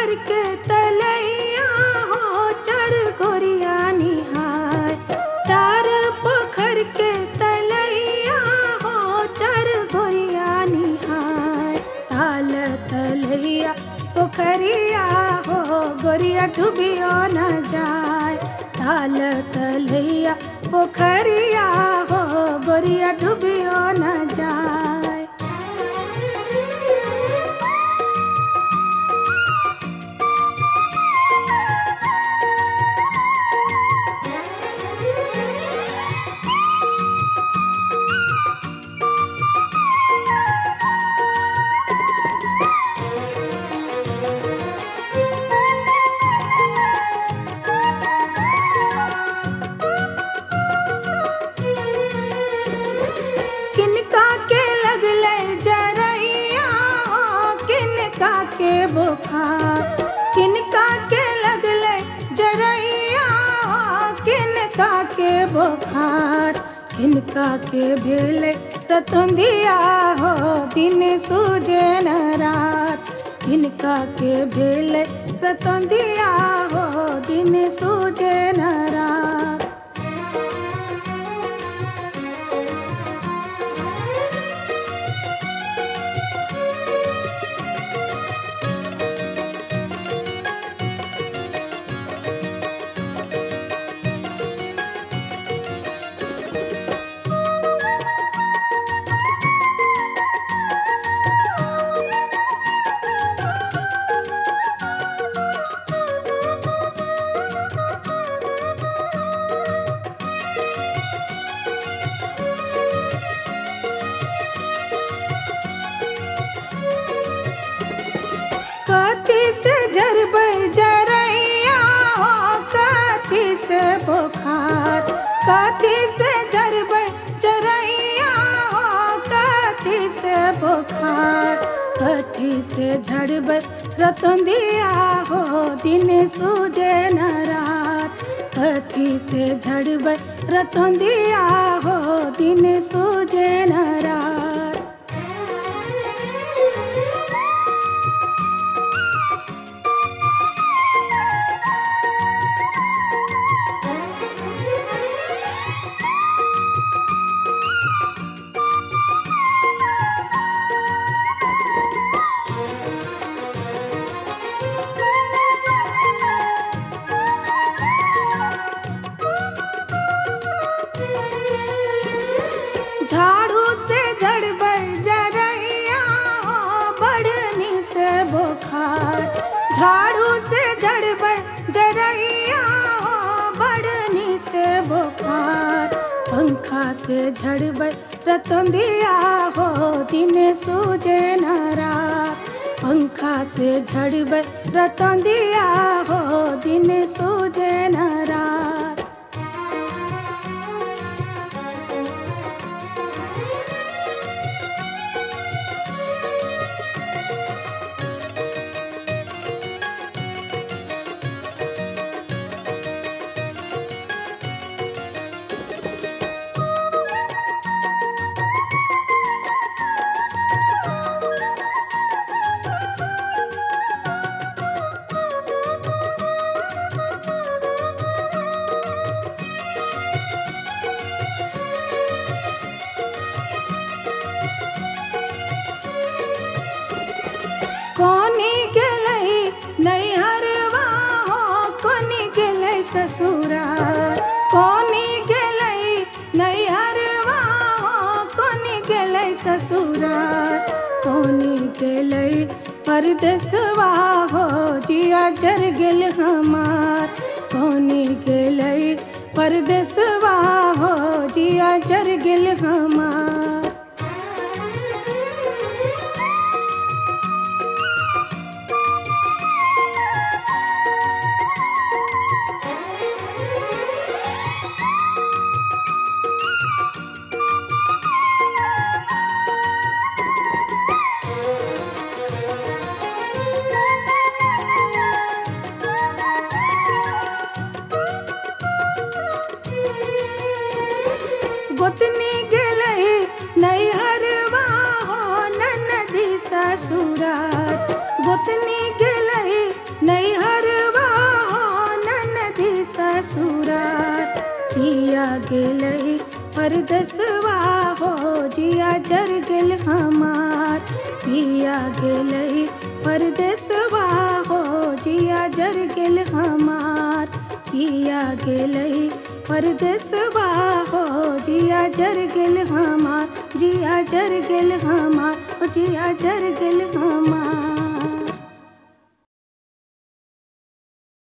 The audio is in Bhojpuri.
पोखर के तलैया हो चढ़ गोरिया निहाय। तार पोखर के तलैया हो चढ़ गोरिया निहाय। ताल तलैया पोखरिया हो गोरिया डूबियो न जाय। ताल तलैया पोखरिया हो गोरिया डूबियो न जाय। किनका के लगले जरैया हो किनका के बुखार। किनका के लगले जरैया हो किनका के बुखार। किनका के भेले रतुंदिया हो दिन सूझे न रात। किनका के भेले रतुंदिया हो दिन सूझे न रात। कथी से झरबै जरैया हो कथी से बुखार। कथी से झरबै जरैया हो कथी से बुखार। कथी से झरबै रतुंदिया हो दिन सूझे न रात। कथी से झरबै रतुंदिया हो दिन सूझे न रात। झाड़ू से झड़बै जरैया हो बढ़नी से बुखार। झाड़ू से झड़बै जरैया हो बढ़नी से बुखार। पंखा से झड़बै रतुंदिया हो दिन सूझे न रात। पंखा से झड़बै रतुंदिया हो दिन सूझे न रात। कोनी गेलै नैहरवा हो कोनी गेलै ससुराल। कोनी गेलै नैहरवा हो कोनी गेलै ससुराल। कोनी गेलै परदेसवा हो जिया जर गेल हमार। कोनी गेलै परदेसवा हो जिया जर गेल हमार। गोतनी गेलै नैहरवा हो ननदी ससुराल। गोतनी गेलै पिया गेलै परदेसवा हो जिया जर गेल हमार। पिया गेलै परदेसवा हो जिया जर गेल हमार। पिया गेलै परदेसवा हो जिया जर गेल हमार। जिया जर गेल हमार, जिया जर गेल